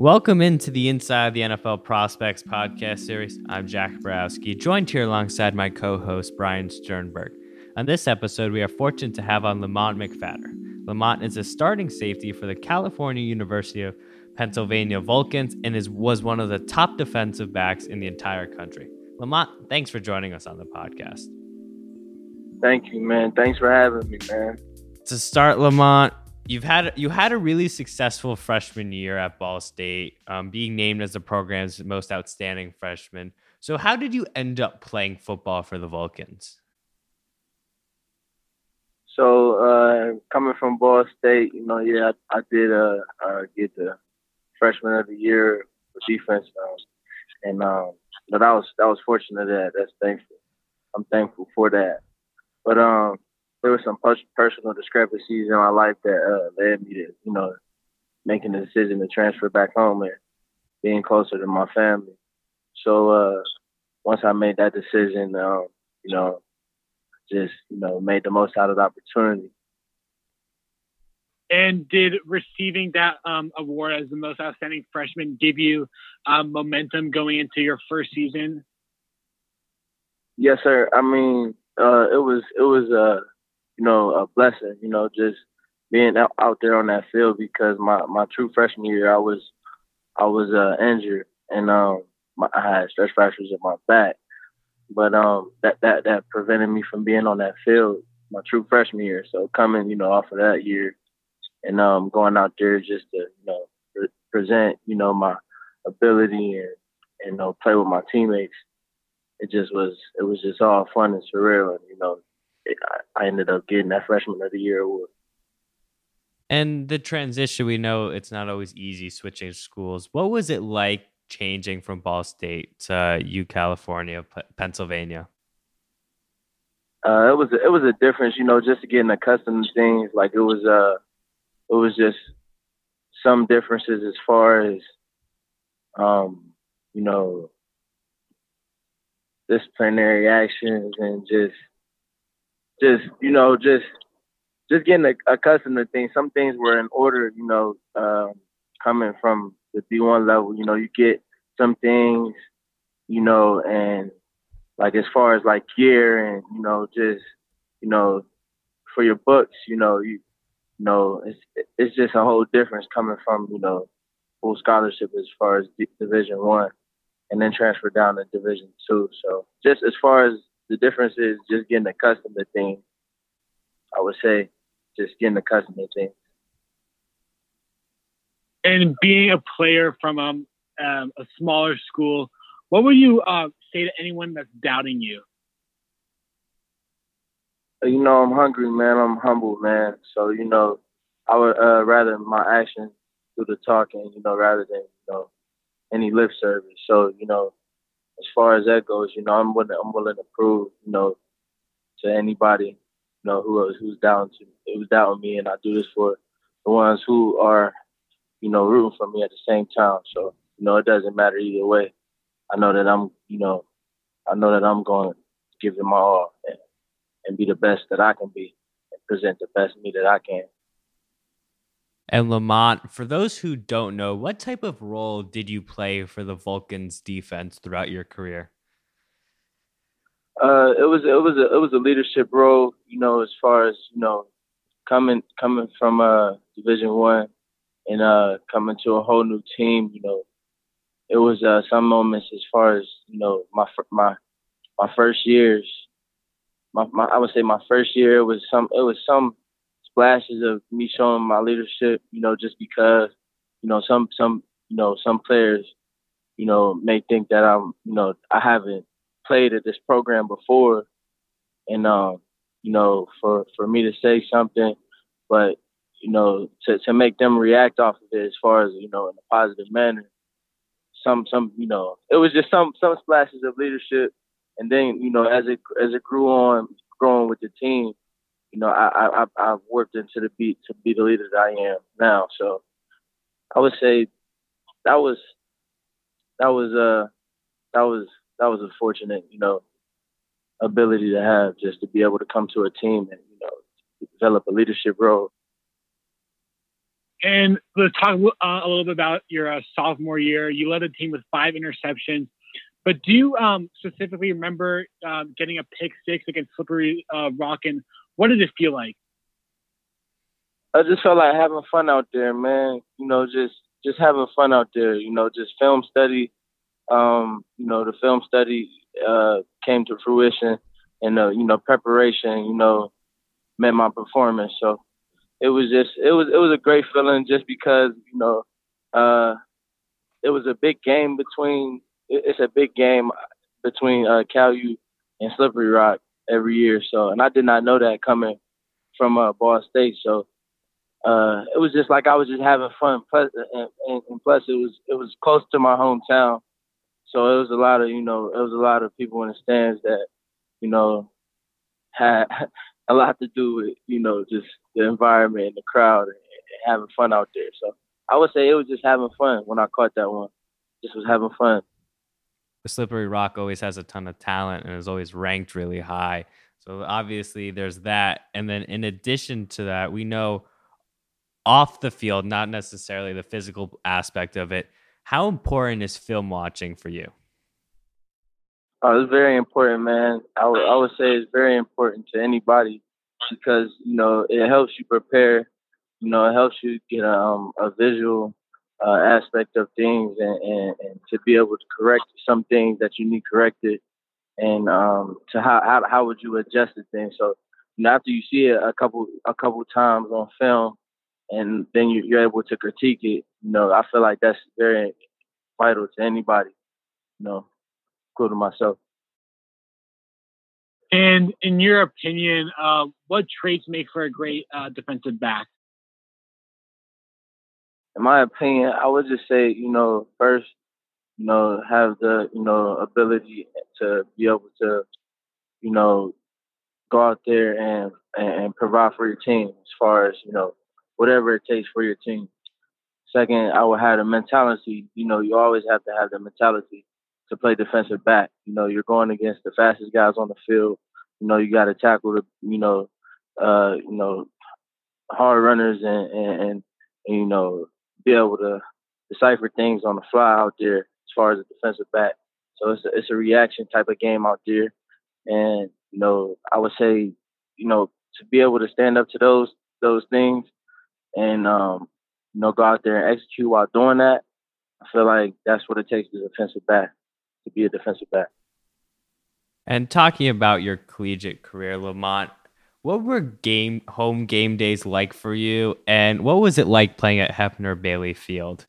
Welcome into the Inside the NFL Prospects podcast series. I'm Jack Borowski, joined here alongside my co-host Brian Sternberg. On this episode, we are fortunate to have on Lamont McPhatter. Lamont is a starting safety for the California University of Pennsylvania Vulcans and was one of the top defensive backs in the entire country. Lamont, thanks for joining us on the podcast. Thank you, man. Thanks for having me, man. To start, Lamont, you had a really successful freshman year at Ball State, being named as the program's most outstanding freshman. So how did you end up playing football for the Vulcans? So coming from Ball State, I did get the freshman of the year for defense, and that was fortunate. That's thankful. I'm thankful for that. But there were some personal discrepancies in my life that led me to, making the decision to transfer back home and being closer to my family. So once I made that decision, made the most out of the opportunity. And did receiving that award as the most outstanding freshman give you momentum going into your first season? Yes, sir. I mean, it was a blessing, just being out there on that field, because my true freshman year, I was injured, and I had stress fractures in my back. But that prevented me from being on that field my true freshman year. So coming, off of that year and going out there just to, present, my ability and play with my teammates, it was just all fun and surreal. And, I ended up getting that freshman of the year award. And the transition, we know it's not always easy switching schools. What was it like changing from Ball State to California, Pennsylvania? It was a difference, just getting accustomed to things. Like it was just some differences as far as, disciplinary actions and just getting accustomed to things. Some things were in order, coming from the D1 level, you get some things, and like as far as like gear and, for your books, it's just a whole difference coming from, full scholarship as far as Division I and then transfer down to Division II. So just as far as the difference is just getting accustomed to things, I would say just getting accustomed to things. And being a player from a smaller school, what would you say to anyone that's doubting you? I'm hungry, man. I'm humble, man. So, I would rather my actions do the talking, rather than, any lip service. So, as far as that goes, I'm willing to prove, to anybody, who's doubting me, and I do this for the ones who are, rooting for me at the same time. So, it doesn't matter either way. I know that I'm going to give it my all and be the best that I can be and present the best me that I can. And Lamont, for those who don't know, what type of role did you play for the Vulcans defense throughout your career? It was a leadership role, as far as, coming from Division I and coming to a whole new team, it was some moments as far as, my first years. I would say my first year, it was some splashes of me showing my leadership, just because, some players, may think that I haven't played at this program before, and for me to say something, but to make them react off of it as far as in a positive manner. Some it was just some splashes of leadership, and then as it growing with the team, I've worked into the beat to be the leader that I am now. So I would say that was a fortunate, ability to have, just to be able to come to a team and, develop a leadership role. And let's talk a little bit about your sophomore year. You led the team with 5 interceptions, but do you specifically remember getting a pick six against Slippery Rock, and what did it feel like? I just felt like having fun out there, man. Just having fun out there. Just film study. The film study came to fruition, and preparation. Met my performance. So it was a great feeling just because it was a big game between. It's a big game between Cal U and Slippery Rock every year. So, and I did not know that coming from Ball State. So. It was just like I was just having fun. Plus, and plus it was close to my hometown, so it was a lot of people in the stands that had a lot to do with just the environment and the crowd and having fun out there. So I would say it was just having fun when I caught that one. Just was having fun. The Slippery Rock always has a ton of talent and is always ranked really high. So obviously there's that, and then in addition to that, we know off the field, not necessarily the physical aspect of it, how important is film watching for you? Oh, it's very important, man. I would say it's very important to anybody because, it helps you prepare. It helps you get a visual aspect of things and to be able to correct some things that you need corrected and to how would you adjust the thing. So, after you see it a couple times on film, and then you're able to critique it. I feel like that's very vital to anybody, including myself. And in your opinion, what traits make for a great defensive back? In my opinion, I would just say, first, have the, ability to be able to, go out there and provide for your team as far as, whatever it takes for your team. Second, I would have the mentality. You always have to have the mentality to play defensive back. You're going against the fastest guys on the field. You got to tackle the, hard runners and be able to decipher things on the fly out there as far as a defensive back. So it's a reaction type of game out there. And, I would say, to be able to stand up to those things and go out there and execute while doing that. I feel like that's what it takes to defensive back, to be a defensive back. And talking about your collegiate career, Lamont, what were home game days like for you, and what was it like playing at Hefner Bailey Field?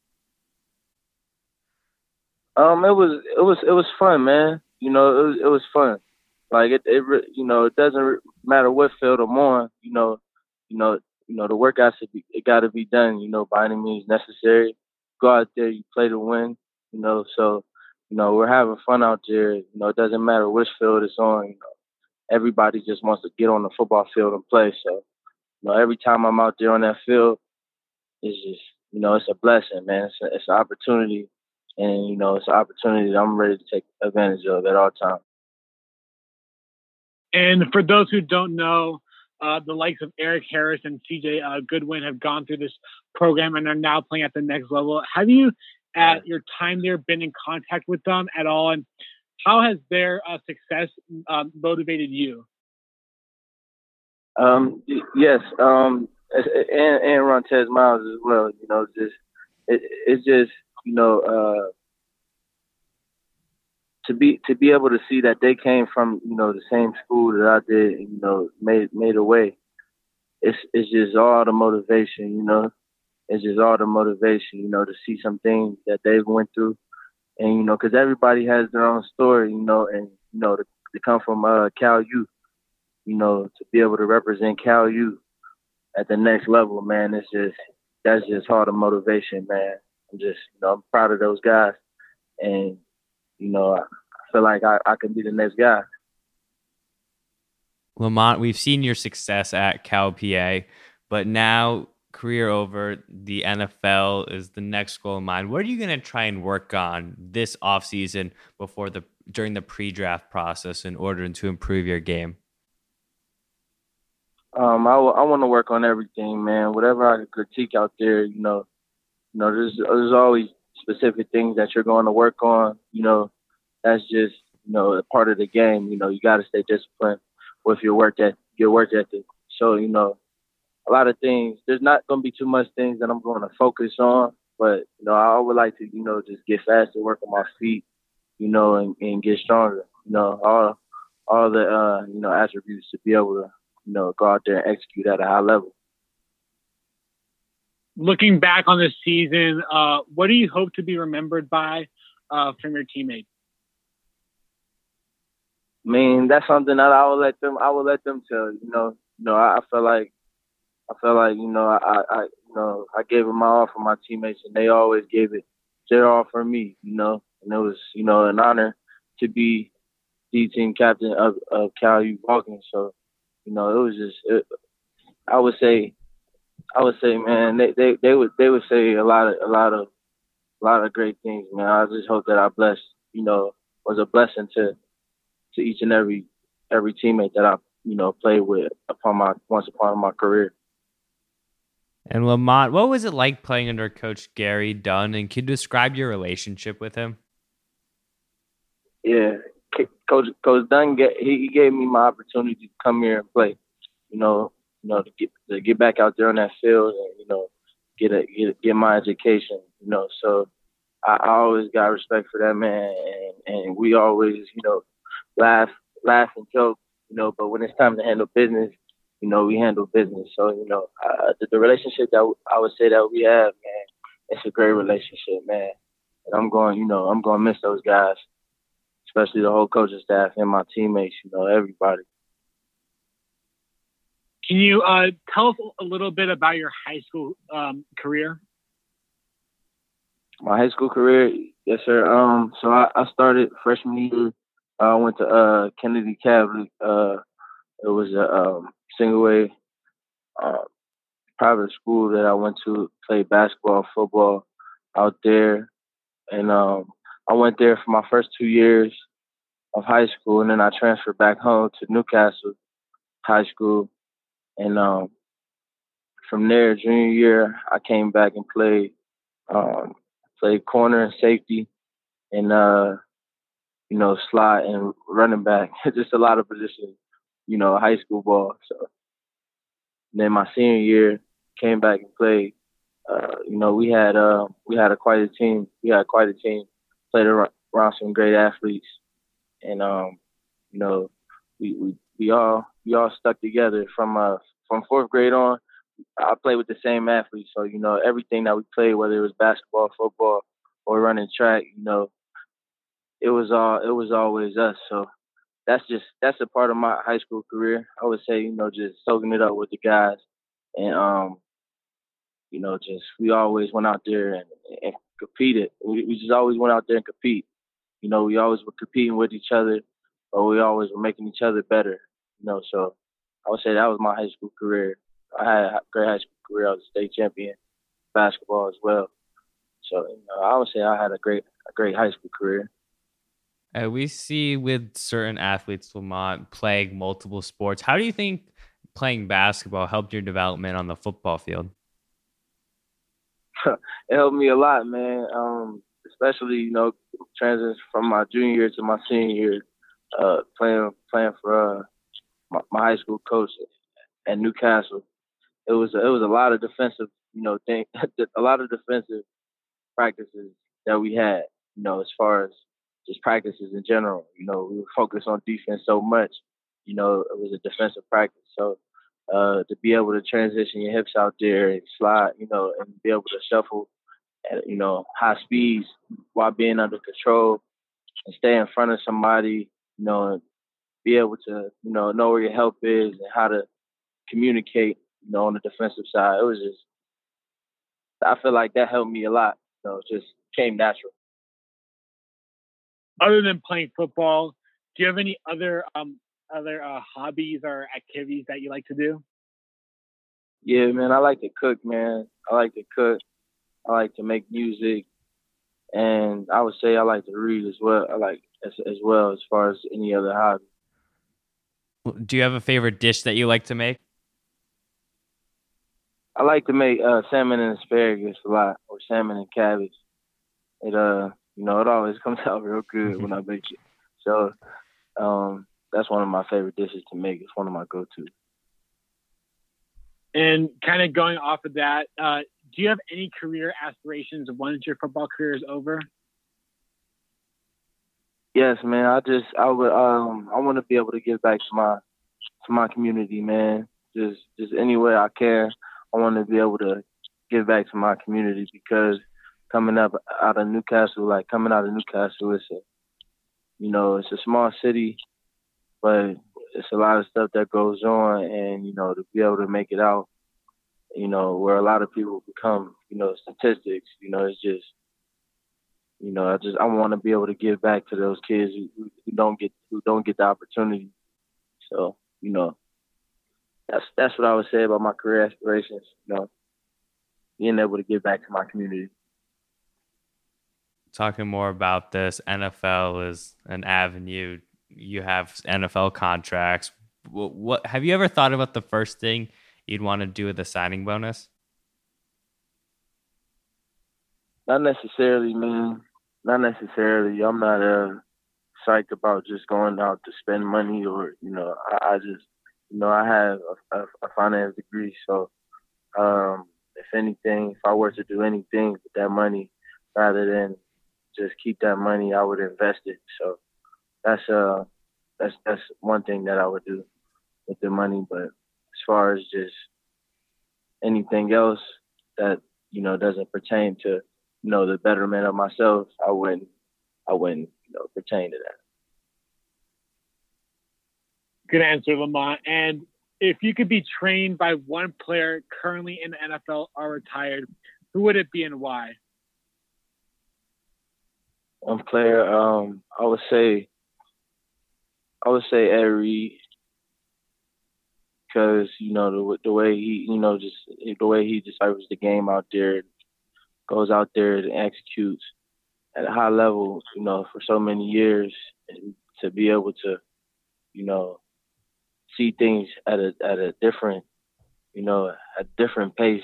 It was fun, man. It was fun. Like it doesn't matter what field I'm on. The workouts it got to be done. By any means necessary. Go out there, you play to win. So we're having fun out there. It doesn't matter which field it's on. Everybody just wants to get on the football field and play. So every time I'm out there on that field, it's just it's a blessing, man. It's an opportunity, and it's an opportunity that I'm ready to take advantage of at all times. And for those who don't know, the likes of Eric Harris and CJ Goodwin have gone through this program and are now playing at the next level. Have you, at your time there, been in contact with them at all? And how has their success motivated you? Yes, and Rontez Miles as well. It's just to be able to see that they came from the same school that I did, made a way. It's just all the motivation, It's just all the motivation, to see some things that they went through, and because everybody has their own story, and to come from Cal U, to be able to represent Cal U at the next level, man. That's just all the motivation, man. I'm proud of those guys, and I feel like I can be the next guy. Lamont, we've seen your success at Cal PA, but now career over, the NFL is the next goal in mind. What are you going to try and work on this offseason during the pre-draft process in order to improve your game? I want to work on everything, man. Whatever I can critique out there, there's always specific things that you're going to work on. That's just a part of the game. You got to stay disciplined with your work ethic. So a lot of things. There's not going to be too much things that I'm going to focus on, but I would like to just get faster, work on my feet, and get stronger. All the attributes to be able to go out there and execute at a high level. Looking back on this season, what do you hope to be remembered by from your teammates? I mean, that's something that I will let them tell. I feel like I gave it my all for my teammates, and they always gave it their all for me. And it was an honor to be the team captain of Cal U Vulcan. So it was just I would say, man, they would say a lot of great things, man. I just hope that I was a blessing to each and every teammate that I played with once upon my career. And Lamont, what was it like playing under Coach Gary Dunn? And can you describe your relationship with him? Yeah, Coach Dunn he gave me my opportunity to come here and play. To get back out there on that field and get my education. So I always got respect for that man, and we always laugh and joke. But when it's time to handle business, we handle business. So the relationship that I would say that we have, man, it's a great relationship, man. And I'm going to miss those guys, especially the whole coaching staff and my teammates. Everybody. Can you tell us a little bit about your high school career? My high school career, yes, sir. So I started freshman year. I went to Kennedy Catholic. It was a single way private school that I went to play basketball, football out there, and I went there for my first 2 years of high school, and then I transferred back home to Newcastle High School. And from there, junior year, I came back and played corner and safety, and slot and running back. Just a lot of positions, high school ball. So then my senior year, came back and played. We had quite a team. We had quite a team. Played around some great athletes, and we all stuck together from fourth grade on. I played with the same athletes, so everything that we played, whether it was basketball, football, or running track, it was always us. So that's a part of my high school career. I would say, just soaking it up with the guys, and just we always went out there and competed. We just always went out there and compete. We always were competing with each other, or we always were making each other better. So I would say that was my high school career. I had a great high school career. I was a state champion basketball as well. So I would say I had a great high school career. We see with certain athletes, Lamont, playing multiple sports. How do you think playing basketball helped your development on the football field? It helped me a lot, man. Especially transition from my junior year to my senior year, playing for my high school coach at Newcastle. It was a lot of defensive, thing, a lot of defensive practices that we had. As far as just practices in general. We were focused on defense so much. It was a defensive practice. So to be able to transition your hips out there and slide, and be able to shuffle at high speeds while being under control and stay in front of somebody, and be able to know where your help is and how to communicate, on the defensive side. It was just, I feel like that helped me a lot. It just came natural. Other than playing football, do you have any other hobbies or activities that you like to do? Yeah, man, I like to cook, man. I like to make music, and I would say I like to read as well. I like as well as far as any other hobby. Do you have a favorite dish that you like to make? I like to make salmon and asparagus a lot, or salmon and cabbage. It it always comes out real good when I make it. So that's one of my favorite dishes to make. It's one of my go-to. And kind of going off of that, do you have any career aspirations once your football career is over? Yes, man. I want to be able to give back to my community, man. Just any way I can. I want to be able to give back to my community because coming out of Newcastle, it's a small city, but it's a lot of stuff that goes on, and to be able to make it out, where a lot of people become, statistics. It's just, I want to be able to give back to those kids who don't get the opportunity. So, that's what I would say about my career aspirations. Being able to give back to my community. Talking more about this, NFL is an avenue. You have NFL contracts. What have you ever thought about the first thing you'd want to do with a signing bonus? Not necessarily, man. Not necessarily. I'm not psyched about just going out to spend money, or I just I have a finance degree, so if anything, if I were to do anything with that money, rather than just keep that money, I would invest it. So that's one thing that I would do with the money. But as far as just anything else that doesn't pertain to the betterment of myself, I wouldn't pertain to that. Good answer, Lamont. And if you could be trained by one player currently in the NFL or retired, who would it be and why? One player, I would say Ed Reed, because the way he deciphers the game out there, goes out there and executes at a high level, for so many years, and to be able to, see things at a different, pace,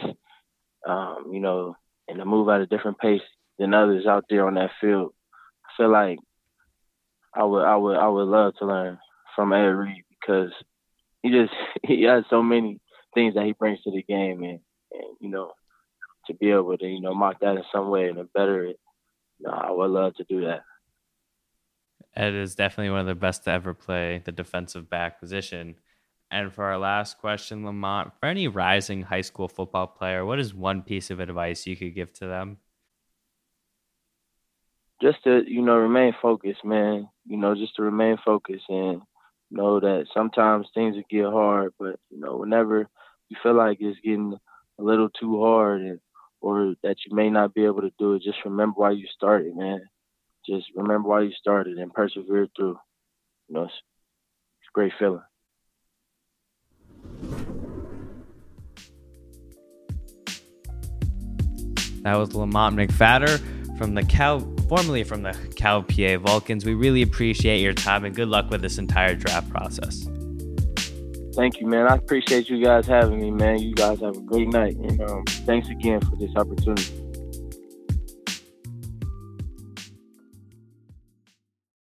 and to move at a different pace than others out there on that field. I feel like I would love to learn from Ed Reed, because he has so many things that he brings to the game, and to be able to mock that in some way and to better it, I would love to do that. Ed is definitely one of the best to ever play the defensive back position. And for our last question, Lamont, for any rising high school football player, what is one piece of advice you could give to them? Just to, remain focused, man. Just to remain focused and know that sometimes things will get hard, but, whenever you feel like it's getting a little too hard or that you may not be able to do it, just remember why you started, man. Just remember why you started and persevere through. It's a great feeling. That was Lamont McPhatter formerly from the Cal PA Vulcans. We really appreciate your time and good luck with this entire draft process. Thank you, man. I appreciate you guys having me, man. You guys have a great night. And thanks again for this opportunity.